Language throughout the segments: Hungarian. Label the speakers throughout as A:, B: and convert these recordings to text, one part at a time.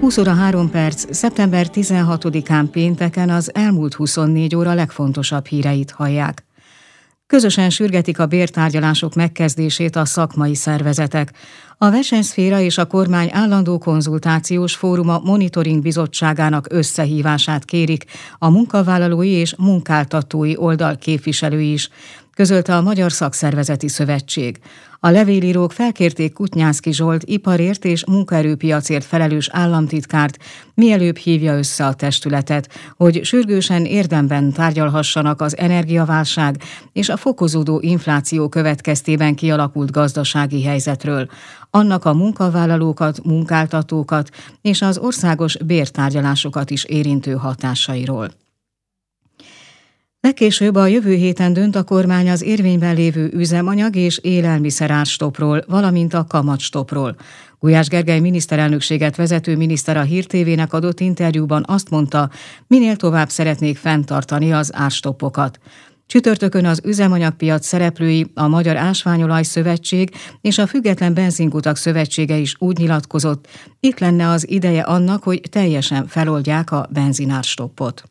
A: 20 óra 3 perc, szeptember 16-án pénteken az elmúlt 24 óra legfontosabb híreit hallják. Közösen sürgetik a bértárgyalások megkezdését a szakmai szervezetek. A versenyszféra és a kormány állandó konzultációs fóruma monitoring bizottságának összehívását kérik a munkavállalói és munkáltatói oldal képviselői is, közölte a Magyar Szakszervezeti Szövetség. A levélírók felkérték Kutnyánszky Zsolt iparért és munkaerőpiacért felelős államtitkárt, mielőbb hívja össze a testületet, hogy sürgősen érdemben tárgyalhassanak az energiaválság és a fokozódó infláció következtében kialakult gazdasági helyzetről, annak a munkavállalókat, munkáltatókat és az országos bértárgyalásokat is érintő hatásairól. Legkésőbb a jövő héten dönt a kormány az érvényben lévő üzemanyag és élelmiszerárstopról, valamint a kamatstopról. Gulyás Gergely miniszterelnökséget vezető miniszter a Hír TV-nek adott interjúban azt mondta, minél tovább szeretnék fenntartani az árstoppokat. Csütörtökön az üzemanyagpiac szereplői, a Magyar Ásványolaj Szövetség és a Független Benzinkutak Szövetsége is úgy nyilatkozott, itt lenne az ideje annak, hogy teljesen feloldják a benzinárstoppot.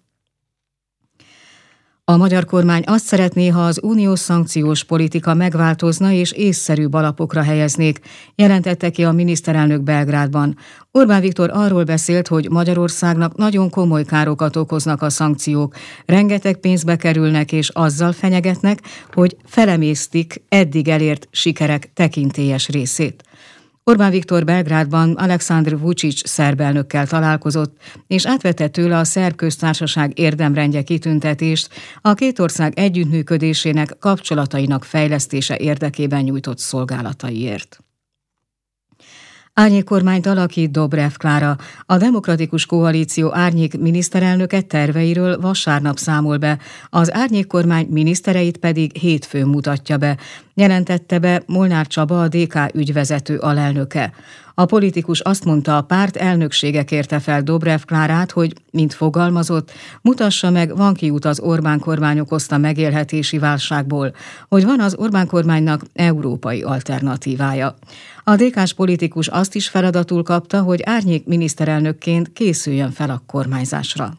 A: A magyar kormány azt szeretné, ha az uniós szankciós politika megváltozna és észszerűbb alapokra helyeznék, jelentette ki a miniszterelnök Belgrádban. Orbán Viktor arról beszélt, hogy Magyarországnak nagyon komoly károkat okoznak a szankciók, rengeteg pénzbe kerülnek és azzal fenyegetnek, hogy felemésztik eddig elért sikerek tekintélyes részét. Orbán Viktor Belgrádban Aleksandr Vučić szerb elnökkel találkozott, és átvette tőle a szerb köztársaság érdemrendje kitüntetést a két ország együttműködésének, kapcsolatainak fejlesztése érdekében nyújtott szolgálataiért. Árnyékkormányt alakít Dobrev Klára. A Demokratikus Koalíció árnyék miniszterelnöke terveiről vasárnap számol be, az árnyékkormány minisztereit pedig hétfőn mutatja be, jelentette be Molnár Csaba, a DK ügyvezető alelnöke. A politikus azt mondta, a párt elnöksége kérte fel Dobrev Klárát, hogy, mint fogalmazott, mutassa meg, van kiút az Orbán kormány okozta megélhetési válságból, hogy van az Orbán kormánynak európai alternatívája. A DK-s politikus azt is feladatul kapta, hogy árnyék miniszterelnökként készüljön fel a kormányzásra.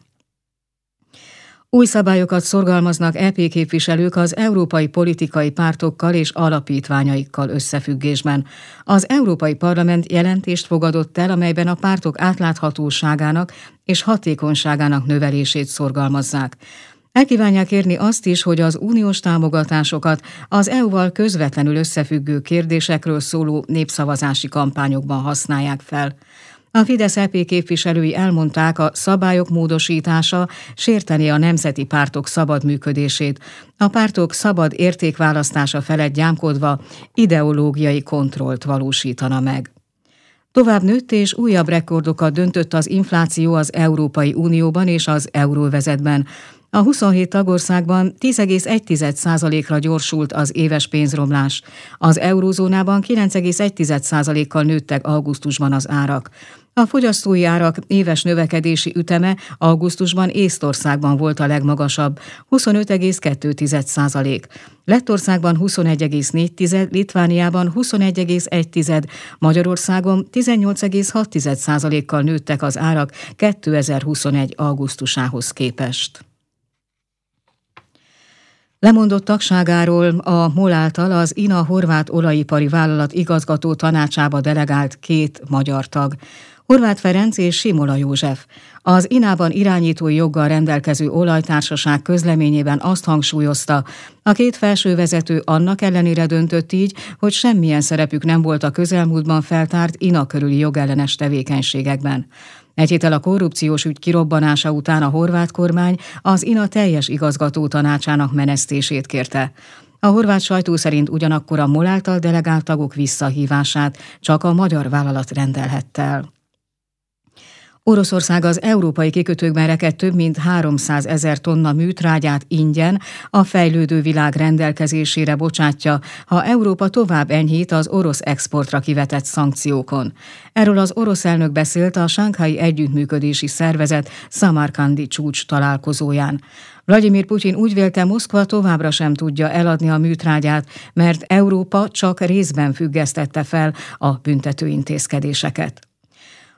A: Új szabályokat szorgalmaznak EP képviselők az európai politikai pártokkal és alapítványaikkal összefüggésben. Az Európai Parlament jelentést fogadott el, amelyben a pártok átláthatóságának és hatékonyságának növelését szorgalmazzák. Elkívánják érni azt is, hogy az uniós támogatásokat az EU-val közvetlenül összefüggő kérdésekről szóló népszavazási kampányokban használják fel. A Fidesz-EP képviselői elmondták, a szabályok módosítása sértené a nemzeti pártok szabad működését, a pártok szabad értékválasztása felett gyámkodva ideológiai kontrollt valósítana meg. Tovább nőtt és újabb rekordokat döntött az infláció az Európai Unióban és az euróövezetben. A 27 tagországban 10,1%-ra gyorsult az éves pénzromlás. Az eurózónában 9,1%-kal nőttek augusztusban az árak. A fogyasztói árak éves növekedési üteme augusztusban Észtországban volt a legmagasabb, 25,2%. Lettországban 21,4%, Litvániában 21,1%, Magyarországon 18,6%-kal nőttek az árak 2021. augusztusához képest. Lemondott tagságáról a MOL által az INA horvát olajipari vállalat igazgató tanácsába delegált két magyar tag, Horváth Ferenc és Simola József. Az INA-ban irányítói joggal rendelkező olajtársaság közleményében azt hangsúlyozta, a két felsővezető annak ellenére döntött így, hogy semmilyen szerepük nem volt a közelmúltban feltárt INA körüli jogellenes tevékenységekben. Egy héttel a korrupciós ügy kirobbanása után a horvát kormány az INA teljes igazgató tanácsának menesztését kérte. A horvát sajtó szerint ugyanakkor a MOL által delegált tagok visszahívását csak a magyar vállalat rendelhette el. Oroszország az európai kikötőkben rekedt több mint 300 000 tonna műtrágyát ingyen a fejlődő világ rendelkezésére bocsátja, ha Európa tovább enyhít az orosz exportra kivetett szankciókon. Erről az orosz elnök beszélt a Sanghai Együttműködési Szervezet szamarkandi csúcs találkozóján. Vladimir Putyin úgy vélte, Moszkva továbbra sem tudja eladni a műtrágyát, mert Európa csak részben függesztette fel a büntető intézkedéseket.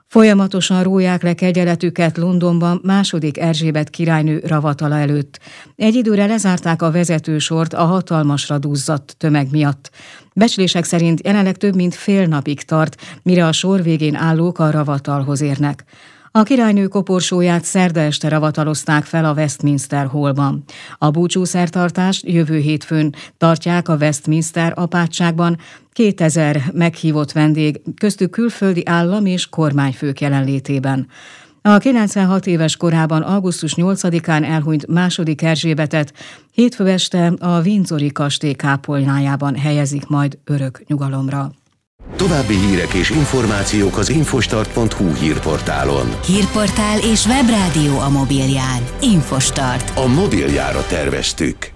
A: Folyamatosan róják le kegyeletüket Londonban második Erzsébet királynő ravatala előtt. Egy időre lezárták a vezetősort a hatalmasra duzzadt tömeg miatt. Becslések szerint jelenleg több mint fél napig tart, mire a sor végén állók a ravatalhoz érnek. A királynő koporsóját szerda este ravatalozták fel a Westminster Hallban. A búcsúszertartást jövő hétfőn tartják a Westminster apátságban 2000 meghívott vendég, köztük külföldi állam- és kormányfők jelenlétében. A 96 éves korában augusztus 8-án elhunyt második Erzsébetet hétfő este a Windsori kastély kápolnájában helyezik majd örök nyugalomra.
B: További hírek és információk az infostart.hu hírportálon.
C: Hírportál és webrádió a mobilján. Infostart.
B: A mobiljára terveztük.